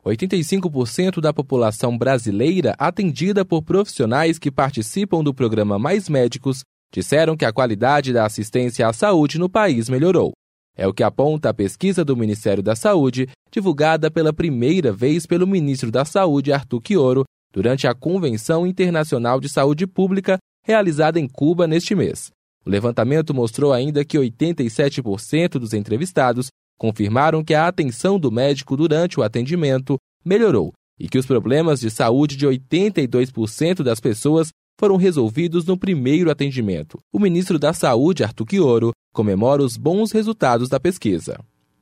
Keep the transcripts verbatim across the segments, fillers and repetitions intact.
oitenta e cinco por cento da população brasileira atendida por profissionais que participam do programa Mais Médicos disseram que a qualidade da assistência à saúde no país melhorou. É o que aponta a pesquisa do Ministério da Saúde, divulgada pela primeira vez pelo ministro da Saúde, Arthur Quioro, durante a Convenção Internacional de Saúde Pública, realizada em Cuba neste mês. O levantamento mostrou ainda que oitenta e sete por cento dos entrevistados confirmaram que a atenção do médico durante o atendimento melhorou e que os problemas de saúde de oitenta e dois por cento das pessoas foram resolvidos no primeiro atendimento. O ministro da Saúde, Arthur Quioro, comemora os bons resultados da pesquisa.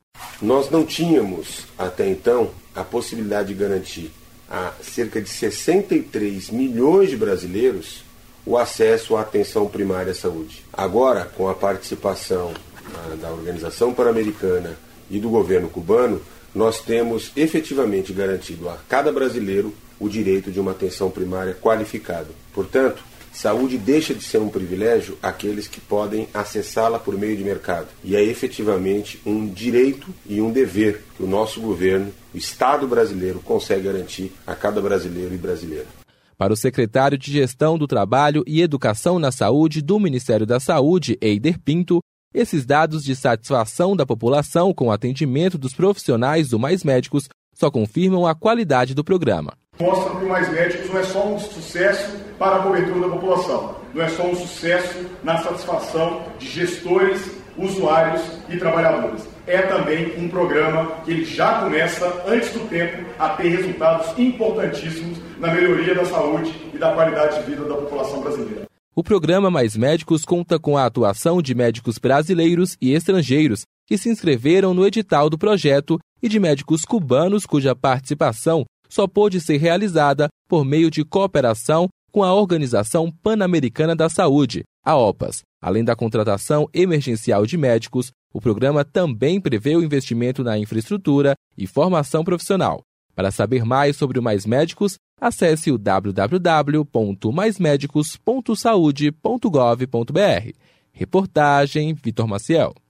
Nós não tínhamos, até então, a possibilidade de garantir a cerca de sessenta e três milhões de brasileiros o acesso à atenção primária à saúde. Agora, com a participação da Organização Pan-Americana e do governo cubano, nós temos efetivamente garantido a cada brasileiro o direito de uma atenção primária qualificada. Portanto, saúde deixa de ser um privilégio àqueles que podem acessá-la por meio de mercado. E é efetivamente um direito e um dever que o nosso governo, o Estado brasileiro, consegue garantir a cada brasileiro e brasileira. Para o secretário de Gestão do Trabalho e Educação na Saúde do Ministério da Saúde, Eider Pinto, esses dados de satisfação da população com o atendimento dos profissionais do Mais Médicos só confirmam a qualidade do programa. Mostra que o Mais Médicos não é só um sucesso para a cobertura da população, não é só um sucesso na satisfação de gestores, usuários e trabalhadores. É também um programa que ele já começa, antes do tempo, a ter resultados importantíssimos na melhoria da saúde e da qualidade de vida da população brasileira. O programa Mais Médicos conta com a atuação de médicos brasileiros e estrangeiros que se inscreveram no edital do projeto e de médicos cubanos cuja participação só pôde ser realizada por meio de cooperação com a Organização Pan-Americana da Saúde, a OPAS. Além da contratação emergencial de médicos, o programa também prevê o investimento na infraestrutura e formação profissional. Para saber mais sobre o Mais Médicos, acesse o w w w ponto mais médicos ponto saude ponto gov ponto b r. Reportagem Vitor Maciel.